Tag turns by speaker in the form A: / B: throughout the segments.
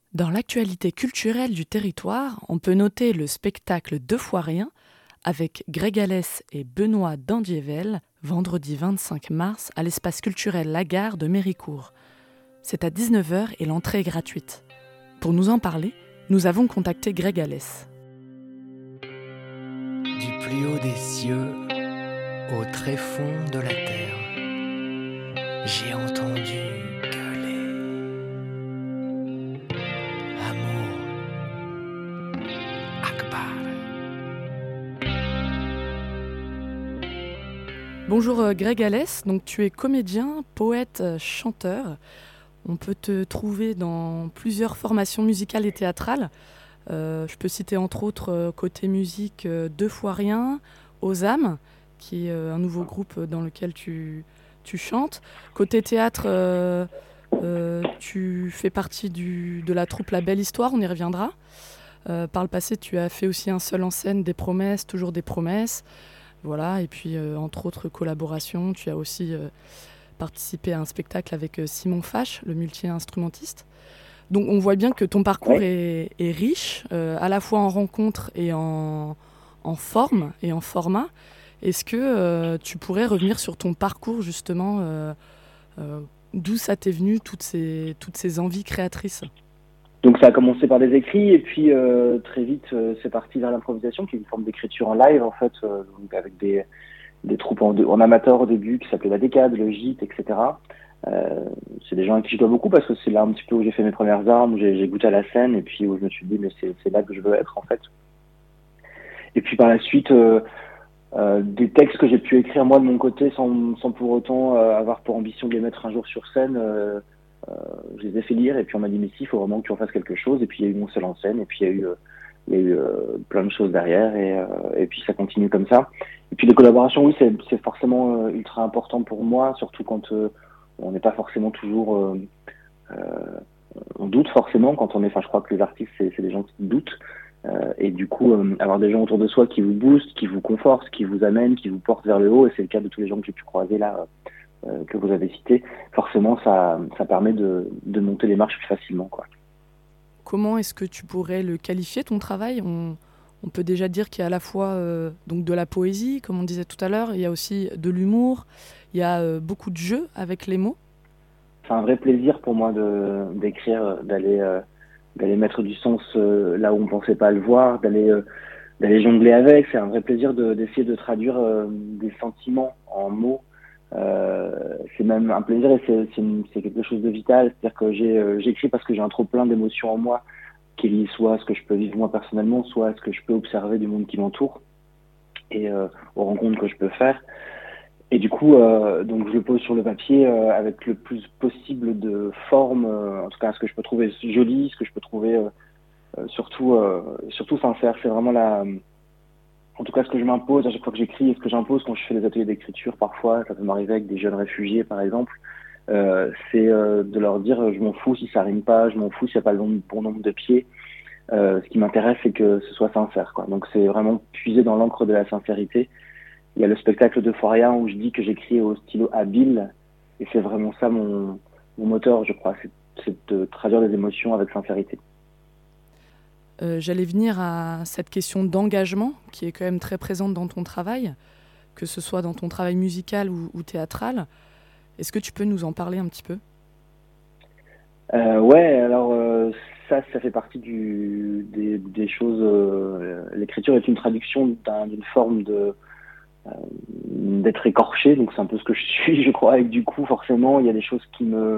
A: Dans l'actualité culturelle du territoire, on peut noter le spectacle Deux fois rien avec Greg Alès et Benoît Dandievel, vendredi 25 mars à l'espace culturel Lagare de Méricourt. C'est à 19h et l'entrée est gratuite. Pour nous en parler, nous avons contacté Greg Alès.
B: Du plus haut des cieux au tréfonds de la terre, j'ai entendu gueuler. Amour Akbar.
A: Bonjour Greg Alès, donc tu es comédien, poète, chanteur. On peut te trouver dans plusieurs formations musicales et théâtrales. Je peux citer entre autres côté musique Deux fois rien, Aux âmes, qui est un nouveau groupe dans lequel tu chantes. Côté théâtre, tu fais partie de la troupe La Belle Histoire, on y reviendra. Par le passé, tu as fait aussi un seul en scène, Des promesses, toujours des promesses. Voilà, et puis entre autres collaborations, tu as aussi participé à un spectacle avec Simon Fache, le multi-instrumentiste. Donc on voit bien que ton parcours est riche, à la fois en rencontres et en forme et en format. Est-ce que tu pourrais revenir sur ton parcours justement, d'où ça t'est venu, toutes ces envies créatrices?
C: Donc ça a commencé par des écrits et puis très vite c'est parti vers l'improvisation qui est une forme d'écriture en live en fait, donc avec des troupes en amateur au début qui s'appelaient La Décade, le Gîte, etc. C'est des gens à qui je dois beaucoup parce que c'est là un petit peu où j'ai fait mes premières armes, où j'ai goûté à la scène et puis où je me suis dit mais c'est là que je veux être en fait. Et puis par la suite des textes que j'ai pu écrire moi de mon côté sans pour autant avoir pour ambition de les mettre un jour sur scène. Je les ai fait lire et puis on m'a dit mais si, il faut vraiment que tu en fasses quelque chose. Et puis il y a eu mon seul en scène et puis il y a eu plein de choses derrière et puis ça continue comme ça. Et puis les collaborations, oui, c'est forcément ultra important pour moi, surtout quand on n'est pas forcément toujours on doute forcément quand on est, enfin je crois que les artistes c'est des gens qui doutent et du coup avoir des gens autour de soi qui vous boostent, qui vous confortent, qui vous amènent, qui vous portent vers le haut, et c'est le cas de tous les gens que j'ai pu croiser là que vous avez cité, forcément ça permet de monter les marches plus facilement, quoi.
A: Comment est-ce que tu pourrais le qualifier, ton travail? On peut déjà dire qu'il y a à la fois donc de la poésie, comme on disait tout à l'heure, il y a aussi de l'humour, il y a beaucoup de jeux avec les mots.
C: C'est un vrai plaisir pour moi d'écrire, d'aller mettre du sens là où on pensait pas le voir, d'aller jongler avec. C'est un vrai plaisir d'essayer de traduire des sentiments en mots. C'est même un plaisir et c'est quelque chose de vital. C'est-à-dire que j'écris parce que j'ai un trop plein d'émotions en moi qui est lié soit à ce que je peux vivre moi personnellement, soit à ce que je peux observer du monde qui m'entoure et aux rencontres que je peux faire. Et du coup, donc je le pose sur le papier avec le plus possible de forme, en tout cas ce que je peux trouver joli, ce que je peux trouver surtout sincère. C'est vraiment en tout cas ce que je m'impose à chaque fois que j'écris et ce que j'impose quand je fais des ateliers d'écriture. Parfois, ça peut m'arriver avec des jeunes réfugiés, par exemple. C'est de leur dire, je m'en fous si ça rime pas, je m'en fous s'il n'y a pas le bon nombre de pieds. Ce qui m'intéresse, c'est que ce soit sincère, quoi. Donc c'est vraiment puiser dans l'encre de la sincérité. Il y a le spectacle de Foria où je dis que j'écris au stylo habile, et c'est vraiment ça mon moteur, je crois, c'est de traduire des émotions avec sincérité.
A: J'allais venir à cette question d'engagement qui est quand même très présente dans ton travail, que ce soit dans ton travail musical ou théâtral. Est-ce que tu peux nous en parler un petit peu?
C: Ouais, alors ça fait partie des choses. L'écriture est une traduction d'une forme d'être écorché, donc c'est un peu ce que je suis, je crois. Et du coup, forcément, il y a des choses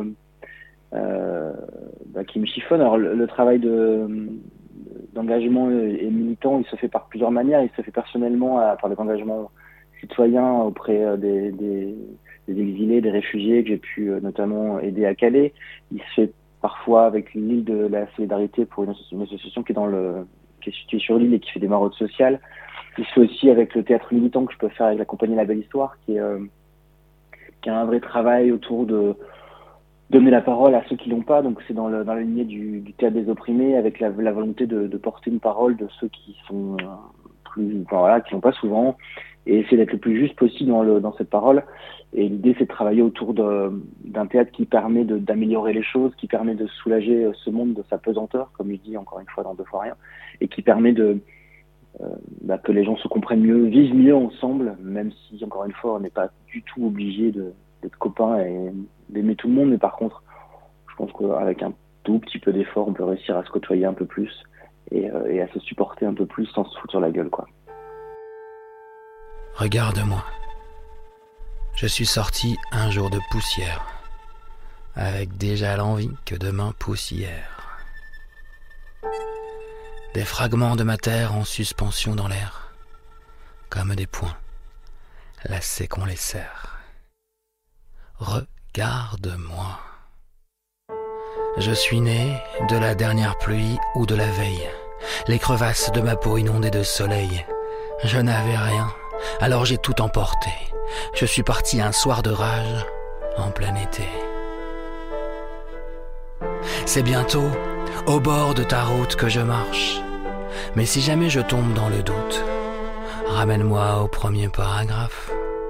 C: qui me chiffonnent. Alors le travail d'engagement et militant, il se fait par plusieurs manières. Il se fait personnellement par des engagements citoyens auprès des exilés, des réfugiés que j'ai pu notamment aider à Calais. Il se fait parfois avec l'île de la Solidarité pour une association qui est située sur l'île et qui fait des maraudes sociales. Il se fait aussi avec le théâtre militant que je peux faire avec la compagnie La Belle Histoire, qui a un vrai travail autour de donner la parole à ceux qui l'ont pas. Donc c'est dans la lignée du théâtre des opprimés, avec la volonté de porter une parole de ceux qui sont qui l'ont pas souvent, et essayer d'être le plus juste possible dans cette parole. Et l'idée, c'est de travailler autour d'un théâtre qui permet d'améliorer les choses, qui permet de soulager ce monde de sa pesanteur, comme il dit encore une fois dans Deux fois rien, et qui permet que les gens se comprennent mieux, vivent mieux ensemble, même si, encore une fois, on n'est pas du tout obligé d'être copains et d'aimer tout le monde. Mais par contre, je pense qu'avec un tout petit peu d'effort, on peut réussir à se côtoyer un peu plus et à se supporter un peu plus sans se foutre sur la gueule, quoi.
B: Regarde-moi. Je suis sorti un jour de poussière, avec déjà l'envie que demain pousse hier. Des fragments de ma terre en suspension dans l'air, comme des poings, lacets qu'on les serre. Regarde-moi. Je suis né de la dernière pluie ou de la veille, les crevasses de ma peau inondées de soleil. Je n'avais rien, alors j'ai tout emporté. Je suis parti un soir de rage, en plein été. C'est bientôt au bord de ta route que je marche. Mais si jamais je tombe dans le doute, ramène-moi au premier paragraphe.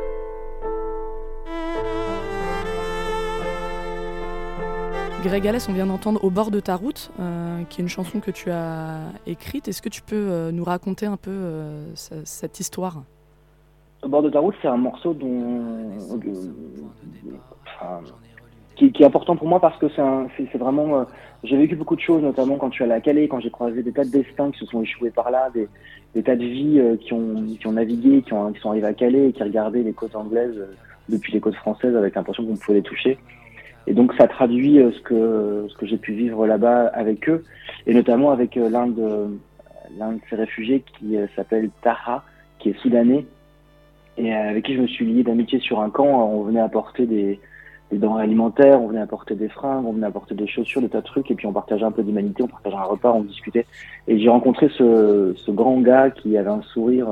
A: Greg Alès, on vient d'entendre Au bord de ta route, qui est une chanson que tu as écrite. Est-ce que tu peux nous raconter un peu cette histoire ?
C: Au bord de ta route, c'est un morceau qui est important pour moi parce que c'est vraiment... j'ai vécu beaucoup de choses, notamment quand je suis allé à Calais, quand j'ai croisé des tas de destins qui se sont échoués par là, des tas de vies qui ont navigué, qui sont arrivés à Calais et qui regardaient les côtes anglaises depuis les côtes françaises avec l'impression qu'on pouvait les toucher. Et donc ça traduit ce que j'ai pu vivre là-bas avec eux, et notamment avec l'un de ces réfugiés qui s'appelle Taha, qui est soudanais, et avec qui je me suis lié d'amitié sur un camp. On venait apporter des denrées alimentaires, on venait apporter des fringues, on venait apporter des chaussures, des tas de trucs, et puis on partageait un peu d'humanité, on partageait un repas, on discutait. Et j'ai rencontré ce grand gars qui avait un sourire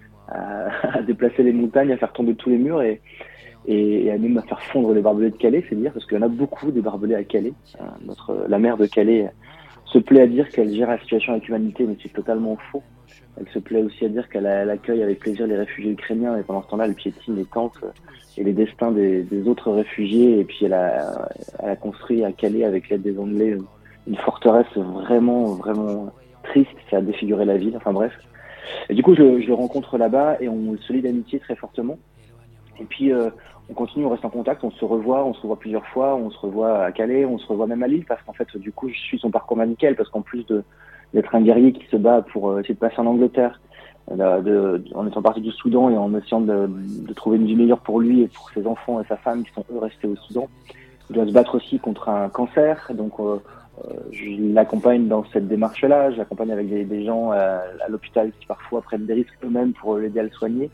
C: à déplacer les montagnes, à faire tomber tous les murs, et à même à faire fondre les barbelés de Calais, c'est dire, parce qu'il y en a beaucoup des barbelés à Calais. La maire de Calais se plaît à dire qu'elle gère la situation avec humanité, mais c'est totalement faux. Elle se plaît aussi à dire qu'elle accueille avec plaisir les réfugiés ukrainiens, et pendant ce temps-là, elle piétine les tentes et les destins des autres réfugiés. Et puis elle a construit à Calais, avec l'aide des Anglais, une forteresse vraiment, vraiment triste qui a défiguré la ville. Enfin bref. Et du coup, je le rencontre là-bas et on se lie d'amitié très fortement. Et puis, on continue, on reste en contact, on se revoit plusieurs fois, on se revoit à Calais, on se revoit même à Lille, parce qu'en fait, du coup, je suis son parcours nickel, parce qu'en plus d'être un guerrier qui se bat pour essayer de passer en Angleterre, en étant parti du Soudan et en essayant de trouver une vie meilleure pour lui et pour ses enfants et sa femme qui sont eux restés au Soudan, il doit se battre aussi contre un cancer, donc je l'accompagne dans cette démarche-là, je l'accompagne avec des gens à l'hôpital qui parfois prennent des risques eux-mêmes pour l'aider à le soigner.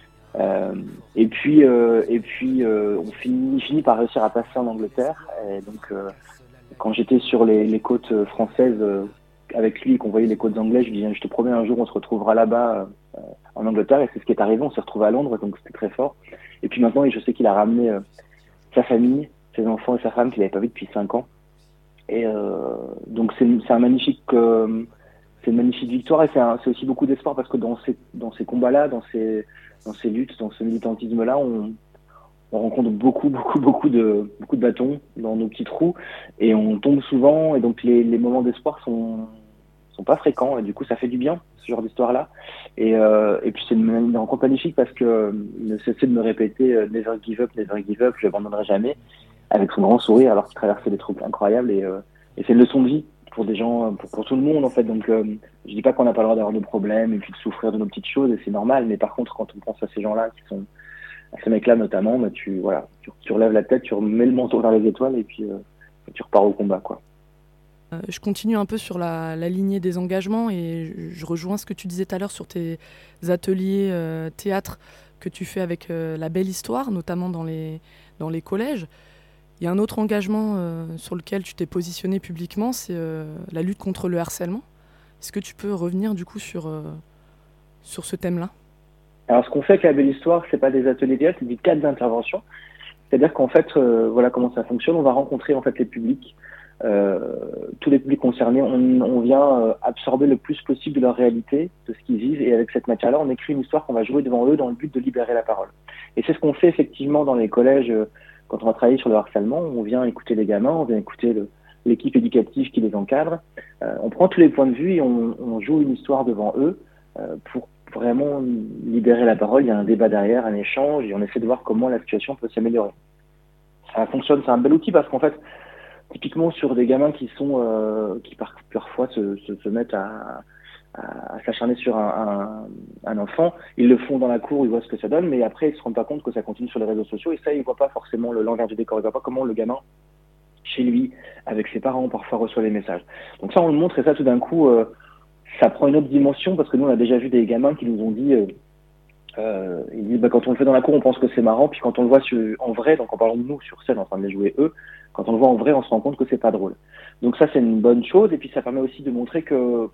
C: Et puis on finit par réussir à passer en Angleterre. Et donc quand j'étais sur les côtes françaises avec lui et qu'on voyait les côtes anglaises, je lui disais, je te promets, un jour on se retrouvera là-bas en Angleterre, et c'est ce qui est arrivé. On s'est retrouvés à Londres, donc c'était très fort. Et puis maintenant, je sais qu'il a ramené sa famille, ses enfants et sa femme qu'il n'avait pas vu depuis 5 ans. Et donc c'est une magnifique victoire, et c'est aussi beaucoup d'espoir, parce que dans ces combats-là, dans ces luttes, dans ce militantisme-là, on rencontre beaucoup de bâtons dans nos petits trous, et on tombe souvent, et donc les moments d'espoir sont pas fréquents, et du coup ça fait du bien, ce genre d'histoire-là. Et puis c'est une rencontre magnifique, parce que il ne cessait de me répéter never give up, je n'abandonnerai jamais, avec son grand sourire, alors qu'il traversait des trucs incroyables, et c'est une leçon de vie pour des gens, pour tout le monde en fait. Donc je dis pas qu'on n'a pas le droit d'avoir de problèmes et puis de souffrir de nos petites choses, et c'est normal, mais par contre quand on pense à ces gens-là, à ces mecs-là notamment, bah, tu relèves la tête, tu remets le manteau vers les étoiles, et puis tu repars au combat, quoi.
A: Je continue un peu sur la lignée des engagements, et je rejoins ce que tu disais tout à l'heure sur tes ateliers théâtre que tu fais avec La Belle Histoire, notamment dans les collèges. Il y a un autre engagement sur lequel tu t'es positionné publiquement, c'est la lutte contre le harcèlement. Est-ce que tu peux revenir du coup sur ce thème-là ?
C: Alors ce qu'on fait avec La Belle Histoire, c'est pas des ateliers théâtre, c'est des cadres d'intervention. C'est-à-dire qu'en fait, voilà comment ça fonctionne. On va rencontrer en fait les publics tous les publics concernés, on vient absorber le plus possible de leur réalité, de ce qu'ils vivent, et avec cette matière-là, on écrit une histoire qu'on va jouer devant eux dans le but de libérer la parole. Et c'est ce qu'on fait effectivement dans les collèges quand on va travailler sur le harcèlement. On vient écouter les gamins, on vient écouter l'équipe éducative qui les encadre. On prend tous les points de vue et on joue une histoire devant eux pour vraiment libérer la parole. Il y a un débat derrière, un échange, et on essaie de voir comment la situation peut s'améliorer. Ça fonctionne, c'est un bel outil parce qu'en fait, typiquement sur des gamins qui parfois se mettent à s'acharner sur un enfant, ils le font dans la cour, ils voient ce que ça donne, mais après ils se rendent pas compte que ça continue sur les réseaux sociaux, et ça ils voient pas forcément l'envers du décor, ils voient pas comment le gamin chez lui, avec ses parents, parfois reçoit les messages. Donc ça on le montre, et ça tout d'un coup ça prend une autre dimension, parce que nous on a déjà vu des gamins qui nous ont dit ils disent quand on le fait dans la cour on pense que c'est marrant, puis quand on le voit en vrai, donc en parlant de nous sur scène en train de les jouer eux, quand on le voit en vrai on se rend compte que c'est pas drôle. Donc ça c'est une bonne chose, et puis ça permet aussi de montrer que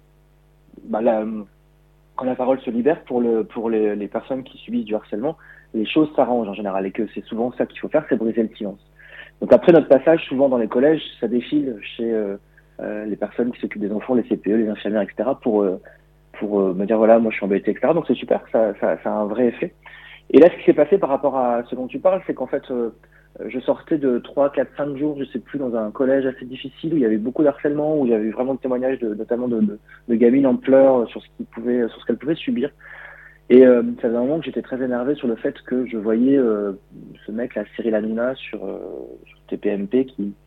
C: quand la parole se libère pour les personnes qui subissent du harcèlement, les choses s'arrangent en général, et que c'est souvent ça qu'il faut faire, c'est briser le silence. Donc après notre passage, souvent dans les collèges, ça défile chez les personnes qui s'occupent des enfants, les CPE, les infirmières, etc. pour me dire voilà, moi je suis embêté, etc. Donc c'est super, ça a un vrai effet. Et là, ce qui s'est passé par rapport à ce dont tu parles, c'est qu'en fait, je sortais de 3, 4, 5 jours, je sais plus, dans un collège assez difficile où il y avait beaucoup d'harcèlement, où il y avait vraiment des témoignages notamment de gamines en pleurs sur ce qu'elles pouvaient subir. Et ça faisait un moment que j'étais très énervé sur le fait que je voyais ce mec là, Cyril Hanouna sur TPMP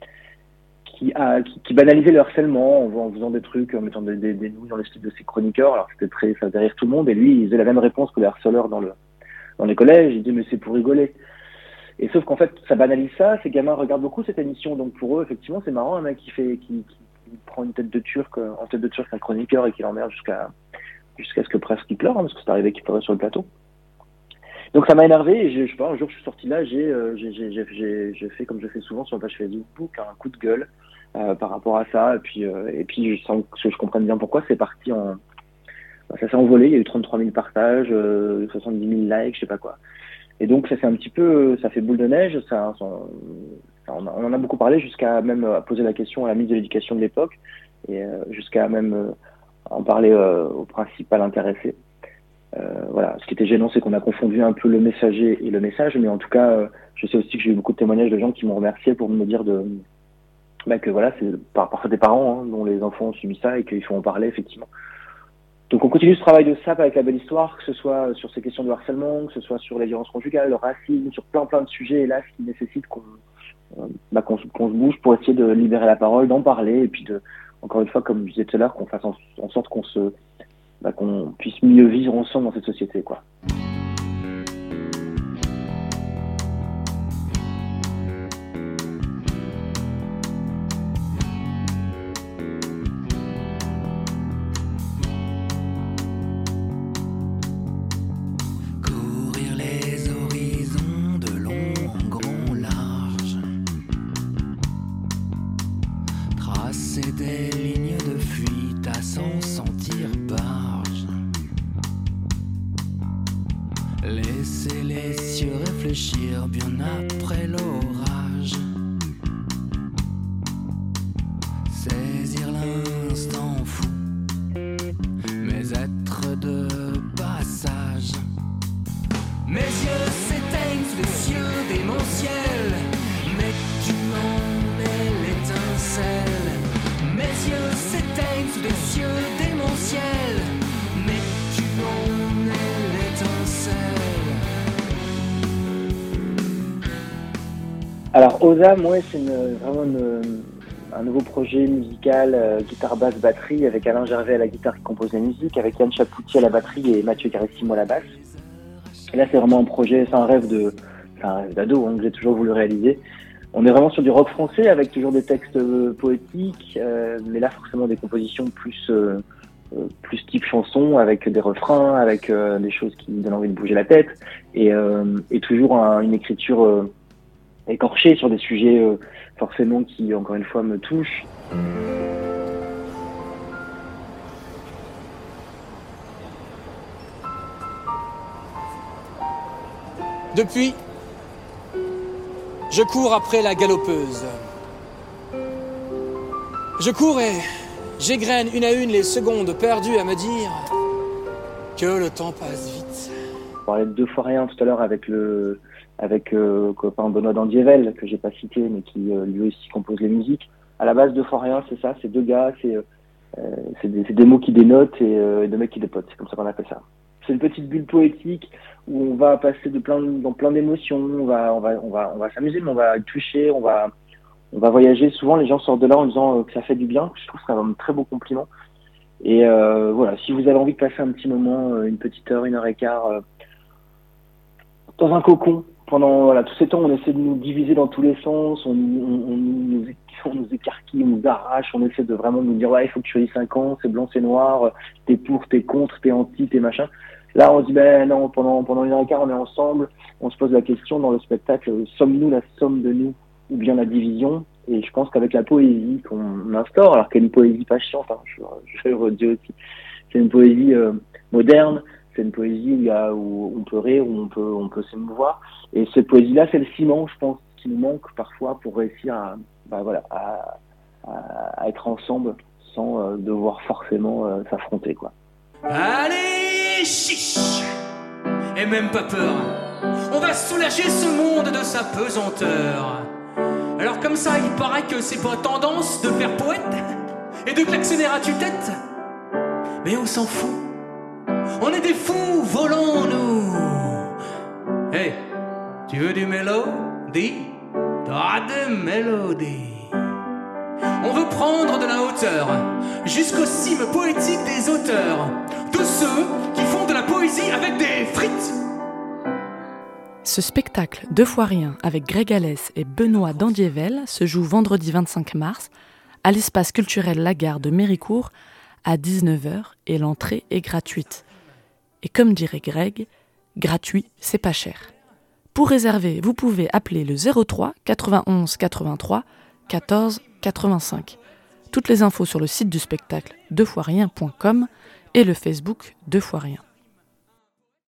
C: qui banalisait le harcèlement en faisant des trucs, en mettant des nouilles dans les styles de ses chroniqueurs. Alors ça faisait rire tout le monde, et lui il faisait la même réponse que les harceleurs dans les collèges. Il dit mais c'est pour rigoler. Et sauf qu'en fait, ça banalise ça, ces gamins regardent beaucoup cette émission, donc pour eux, effectivement, c'est marrant, un mec qui prend une tête de turc, un chroniqueur, et qui l'emmerde jusqu'à ce que presque il pleure, parce que c'est arrivé qu'il pleurait sur le plateau. Donc ça m'a énervé, et je sais pas, un jour je suis sorti là, j'ai fait comme je fais souvent sur la page Facebook, un coup de gueule par rapport à ça, et puis sans que je comprenne bien pourquoi, c'est parti ça s'est envolé, il y a eu 33 000 partages, 70 000 likes, je sais pas quoi. Et donc ça fait boule de neige, on en a beaucoup parlé, jusqu'à même poser la question à la ministre de l'Éducation de l'époque, et jusqu'à même en parler au principal intéressé. Voilà. Ce qui était gênant, c'est qu'on a confondu un peu le messager et le message, mais en tout cas, je sais aussi que j'ai eu beaucoup de témoignages de gens qui m'ont remercié pour me dire que voilà, c'est parfois des parents dont les enfants ont subi ça, et qu'il faut en parler effectivement. Donc on continue ce travail de SAP avec La Belle Histoire, que ce soit sur ces questions de harcèlement, que ce soit sur les violences conjugales, le racisme, sur plein de sujets, et là, ce qui nécessite qu'on se bouge pour essayer de libérer la parole, d'en parler, et puis encore une fois, comme je disais tout à l'heure, qu'on fasse en sorte qu'on puisse mieux vivre ensemble dans cette société, quoi.
B: Bien après l'orage, saisir l'instant fou, mais être de passage. Mes yeux s'éteignent sous les cieux démentiels, mais tu en es l'étincelle. Mes yeux s'éteignent sous les cieux démentiels, mais tu en es l'étincelle.
C: Alors Osa, moi c'est vraiment un nouveau projet musical, guitare, basse, batterie, avec Alain Gervais à la guitare qui compose la musique, avec Yann Chapoutier à la batterie et Mathieu Carissimo à la basse. Et là c'est vraiment un projet, c'est un rêve d'ado que j'ai toujours voulu réaliser. On est vraiment sur du rock français avec toujours des textes poétiques, mais là forcément des compositions plus type chanson, avec des refrains, avec des choses qui donnent envie de bouger la tête, et toujours une écriture écorché sur des sujets forcément qui, encore une fois, me touchent.
D: Depuis, je cours après la galopeuse. Je cours et j'égrène une à une les secondes perdues à me dire que le temps passe vite.
C: On parlait de Deux fois rien tout à l'heure avec copain Benoît Dandievel, que j'ai pas cité, mais qui lui aussi compose les musiques. À la base, Deux fois rien, c'est ça, c'est deux gars, c'est des mots qui dénotent et deux mecs qui dépotent, c'est comme ça qu'on appelle ça. C'est une petite bulle poétique où on va passer dans plein d'émotions, on va s'amuser, mais on va toucher, on va voyager. Souvent, les gens sortent de là en disant que ça fait du bien. Je trouve que c'est un très beau compliment. Et voilà, si vous avez envie de passer un petit moment, une petite heure, 1h15, dans un cocon, pendant tous ces temps, on essaie de nous diviser dans tous les sens, on nous écarquille, on nous arrache, on essaie de vraiment nous dire ouais, il faut que tu choisisses un camp, c'est blanc, c'est noir, t'es pour, t'es contre, t'es anti, t'es machin. Là, on se dit ben non, pendant 1h15, on est ensemble, on se pose la question dans le spectacle, sommes-nous la somme de nous ou bien la division? Et je pense qu'avec la poésie qu'on instaure, alors qu'elle est une poésie pas chiante, je le redis aussi, c'est une poésie moderne, c'est une poésie où on peut rire, où on peut s'émouvoir. Et cette poésie-là, c'est le ciment, je pense, qui nous manque parfois pour réussir à être ensemble sans devoir forcément s'affronter, quoi.
E: Allez, chiche! Et même pas peur. On va soulager ce monde de sa pesanteur. Alors comme ça, il paraît que c'est pas tendance de faire poète et de klaxonner à tue-tête. Mais on s'en fout. On est des fous volants, nous. Hey, tu veux du mélodie? T'as de mélodie. On veut prendre de la hauteur jusqu'aux cimes poétiques des auteurs, de ceux qui font de la poésie avec des frites.
A: Ce spectacle Deux fois rien avec Greg Alès et Benoît Dandievel se joue vendredi 25 mars à l'espace culturel Lagarde de Méricourt à 19h et l'entrée est gratuite. Et comme dirait Greg, gratuit, c'est pas cher. Pour réserver, vous pouvez appeler le 03 91 83 14 85. Toutes les infos sur le site du spectacle deuxfoisrien.com et le Facebook Deux fois rien.